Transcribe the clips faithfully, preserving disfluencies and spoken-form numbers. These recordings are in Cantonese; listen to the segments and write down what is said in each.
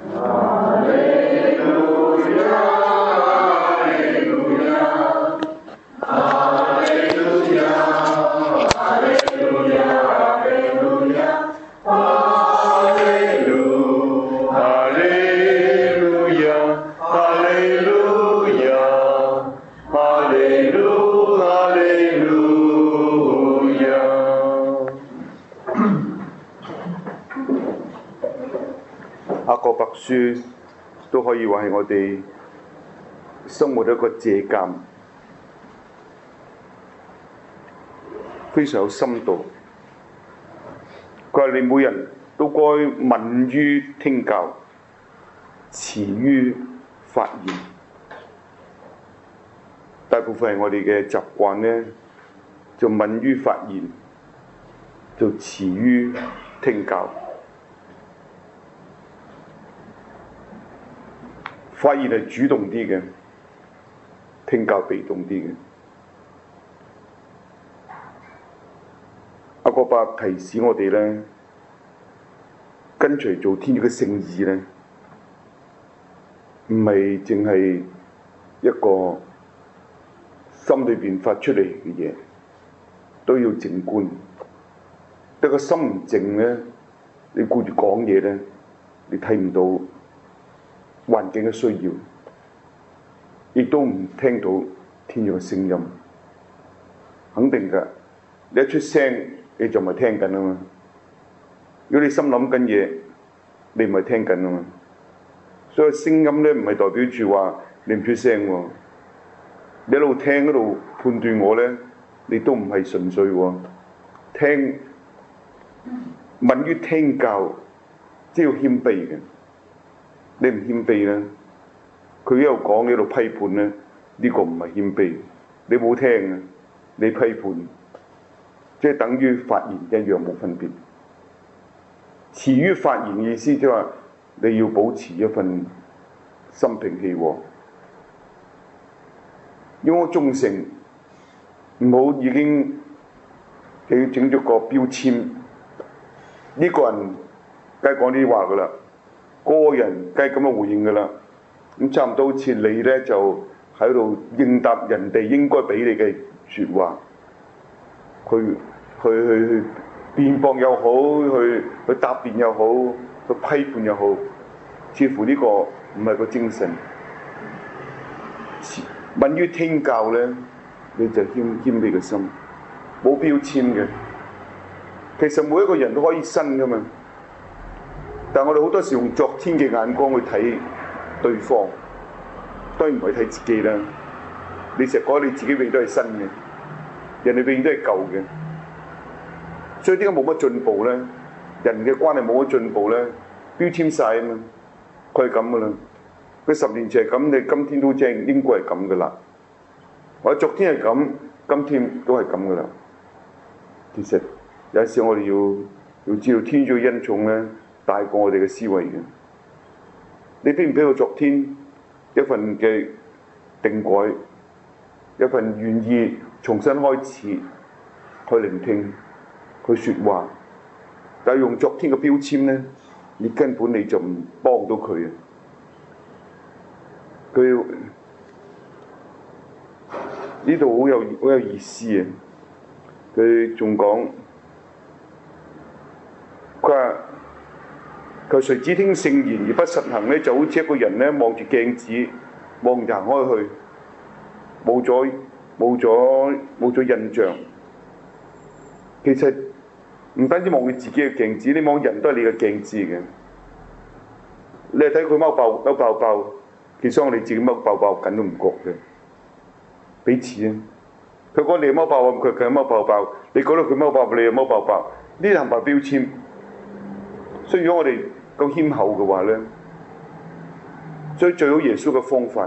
雅各伯書都可以話係我哋生活一個借鑑，非常有深度。佢話你每人都該敏於聽教，遲於發言。大部分係我哋嘅習慣呢，就敏於發言，就遲於聽教。發言係主動啲嘅，聽教被動啲嘅。雅各伯提示我哋咧，跟隨做天主嘅聖意咧，唔係淨係一個心裏邊發出嚟嘅嘢，都要靜觀。得個心唔靜咧，你顧住講嘢咧，你睇唔到環境嘅需要，亦都唔聽到天主嘅聲音，肯定㗎。你一出聲，你就唔係聽緊啊嘛。如果你心諗緊嘢，你唔係聽緊啊嘛。所以聲音咧唔係代表住話你唔出聲喎。你一路聽一路判斷我咧，你都唔係純粹喎。聽敏於聽教，即係要謙卑嘅。你唔謙卑咧，佢一路講你一路批判咧，呢個唔係謙卑。你冇聽啊，你批判，即係等於發言一樣冇分別。遲於發言意思即係話你要保持一份心平氣和，要我忠誠，唔好已經你整咗個標籤，呢個人梗係講呢啲話噶啦。個人梗係咁樣回應㗎啦，咁差唔多好似你咧就喺度應答人哋應該俾你嘅説話，去去去去辯駁又好，去去答辯又好，去批判又好，似乎呢個唔係個精神。敏於聽教咧，你就謙謙卑嘅心，冇標籤嘅。其實每一個人都可以新㗎嘛。但我哋好多時用昨天嘅眼光去睇對方，當然唔係睇自己啦。你成日覺得你自己永遠都係新嘅，人哋永遠都係舊嘅，所以點解冇乜進步咧？人嘅關係冇乜進步咧，標籤晒啊嘛，佢係咁噶啦。佢十年前係咁，你今天都正應該係咁噶啦。或者昨天係咁，今天都係咁噶啦。其實有時我哋要要知道天主嘅恩寵咧，大過我哋嘅思維嘅，你俾唔俾我昨天一份嘅定改，一份願意重新開始去聆聽佢説話，但係用昨天嘅標籤咧，你根本你就唔幫到佢啊！佢呢度好有好有意思啊！佢仲講，佢話。佢誰只聽聖言而不實行咧，就好似一個人咧望住鏡子，望行開去，冇咗冇咗冇咗印象。其實唔單止望佢自己嘅鏡子，你望人都係你嘅鏡子嘅。你係睇佢踎爆踎爆爆，其實我哋自己踎爆爆緊都唔覺嘅，彼此啊。佢講你踎爆爆，佢佢踎爆爆，你覺得佢踎爆爆，你又踎爆爆，呢啲係白標籤。所以如果我哋夠謙厚嘅話咧，所以最好耶穌嘅方法，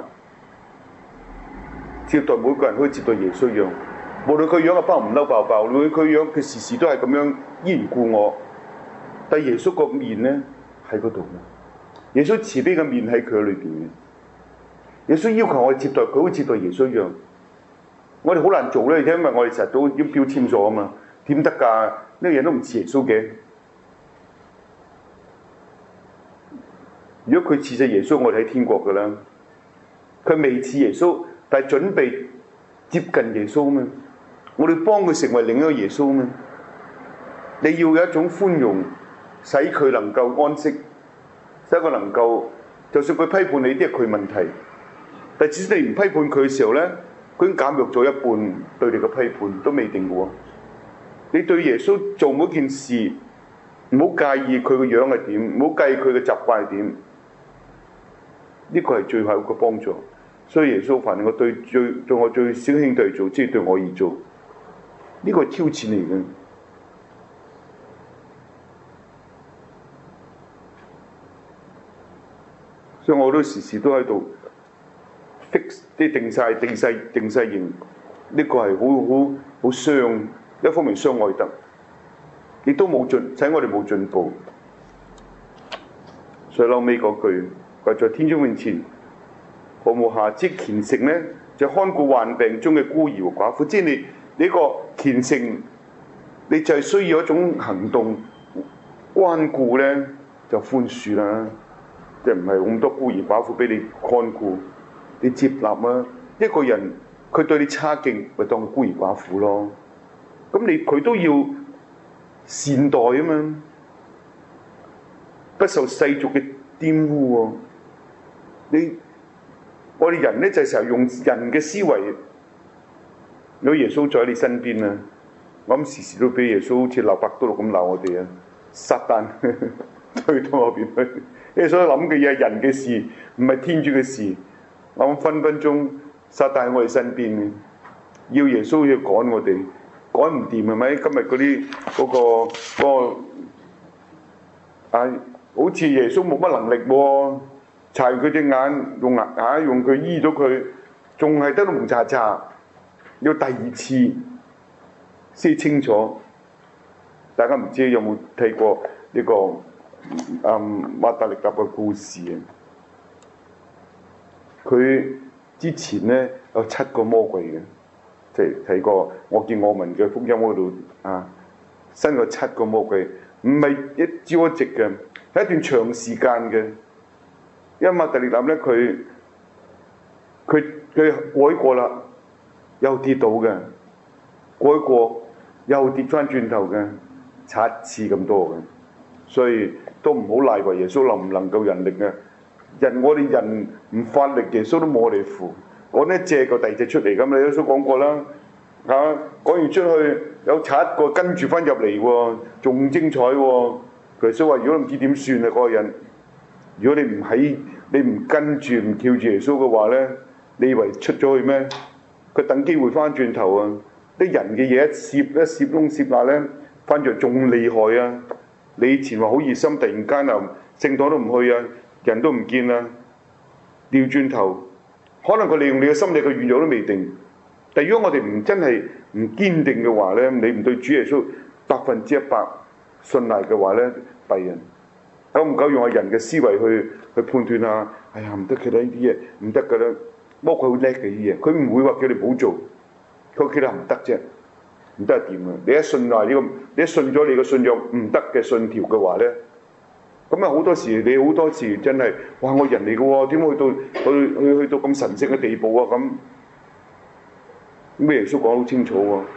接待每個人可以接待耶穌一樣，無論佢樣嘅包唔嬲爆爆，無論佢樣佢時時都係咁樣依然顧我，但耶穌個面咧喺嗰度嘅，耶穌慈悲嘅面喺佢裏邊嘅，耶穌要求我哋接待佢，好似接待耶穌一樣，我哋好難做咧，因為我哋成日都要標籤咗啊嘛，點得㗎？呢個人都唔似耶穌嘅。 如果佢似隻耶穌，我哋喺天國㗎啦。佢未似耶穌，但係準備接近耶穌嘛。我哋幫佢成為另一個耶穌嘛。你要有一種寬容，使佢能夠安息，使佢能夠，就算佢批判你啲係佢問題，但係至少你唔批判佢嘅時候咧，佢已經減弱咗一半對你嘅批判都未定嘅喎。你對耶穌做每件事，唔好介意佢個樣係點，唔好介意佢嘅習慣係點，呢個係最後一個幫助。所以耶穌凡我對最對我最小兄弟做，即係對我而做，呢個係挑戰嚟嘅。所以我都時時都喺度 fix 啲定晒定晒定晒型，呢個係好好好傷，一方面傷愛德，亦都冇進，使我哋冇進步。所以後尾嗰句，佢在天主面前毫無瑕疵虔誠咧，就看顧患病中嘅孤兒和寡婦。即係你你個虔誠，你就係需要一種行動關顧咧，就寬恕啦。即係唔係咁多孤兒寡婦俾你看顧，你接納啊！一個人佢對你差勁，咪當佢孤兒寡婦咯。咁你佢都要善待啊嘛，不受世俗嘅玷污喎。你我哋人咧就成日用人嘅思維，如果耶穌在你身邊啊，我諗時時都俾耶穌好似鬧百多禄咁鬧我哋啊！撒旦推到我邊去。你所諗嘅嘢係人嘅事，唔係天主嘅事。我諗分分鐘撒旦喺我哋身邊嘅，要耶穌要趕我哋，趕唔掂係咪？今日嗰啲嗰個嗰個啊，好似耶穌冇乜能力喎，查佢隻眼用牙牙用佢醫咗佢，仲係得到蒙查查，要第二次先清楚。大家唔知有冇睇過呢個？嗯，馬達力達嘅故事啊，佢之前咧有七個魔鬼嘅，即係睇過我見我聞嘅福音嗰度啊，新咗七個魔鬼，唔係一朝一夕嘅，係一段長時間嘅。因為馬達力達咧，佢佢佢改過啦，又跌倒嘅，改過又跌翻轉頭嘅，七次咁多嘅。所以都唔好賴話耶穌能唔能夠人力嘅，人我哋人唔發力，耶穌都冇我哋扶。我呢借個第二隻出嚟咁，你都講過啦嚇。講完出去有七個跟住翻入嚟喎，仲精彩喎。耶穌話：如果唔知點算啊，嗰個人，如果你唔喺，你唔跟住唔跳住耶穌嘅話咧，你以為出咗去咩？佢等機會翻轉頭啊！啲人嘅嘢一攝一攝窿攝罅咧，翻轉仲厲害啊！你以前話好熱心，突然間又聖堂都唔去啊，人都唔見啦，調轉頭，可能佢利用你嘅心理嘅軟弱都未定。但如果我哋唔真係唔堅定嘅話咧，你唔對主耶穌百分之一百信賴嘅話咧，弊人夠唔夠用下人嘅思維去去判斷啊？哎呀唔得嘅啦，呢啲嘢唔得㗎啦，魔鬼好叻嘅啲嘢，佢唔會話叫你唔好做，佢叫你唔得啫。唔得係點啊？你一信賴呢個，你一信咗你個信仰唔得嘅信條嘅話咧，咁啊好多時你好多時真係，哇！我人嚟嘅喎，點解去到去去去到咁神聖嘅地步啊？咁咩耶穌講得好清楚喎，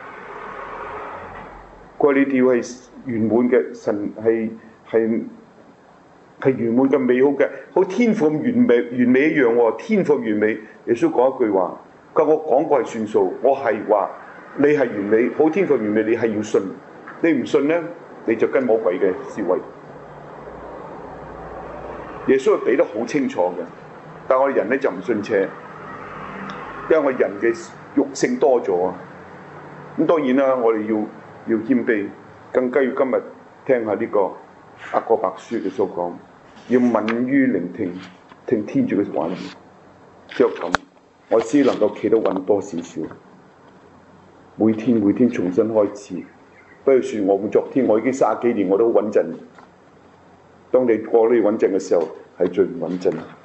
佢話你哋係圓滿嘅，神係係係圓滿嘅美好嘅，好天父咁完美完美一樣喎，天父完美。耶穌講一句話，佢話我講過係算數，我係話。你係完美，好天父完美，你係要信。你唔信咧，你就跟魔鬼嘅思維。耶穌係俾得好清楚嘅，但係我哋人咧就唔信邪，因為我人嘅慾性多咗啊。咁當然啦，我哋要要謙卑，更加要今日聽下呢個雅各伯書嘅所講，要敏於聆聽，聽天主嘅話語。只有咁，我先能夠企得穩多少少。每天每天重新開始，不如說我會昨天，我已經三十幾年我都好穩陣。當你過呢穩陣嘅時候，係最唔穩陣。